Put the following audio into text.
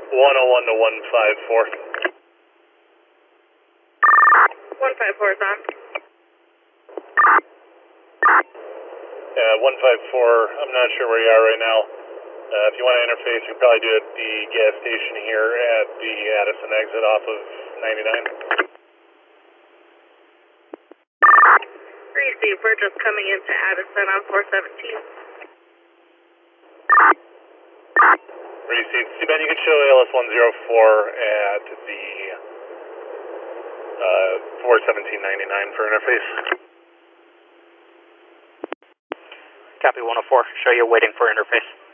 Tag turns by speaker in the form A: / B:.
A: 101 to 154.
B: 154 is on.
A: 154, I'm not sure where you are right now. If you want to interface, you probably do it at the gas station here at the Addison exit off of 99.
B: Receive, we're just coming into Addison on 417.
A: Receive. C-band, you can show ALS 104 at the 417.99 for interface.
C: Copy 104, show you waiting for interface.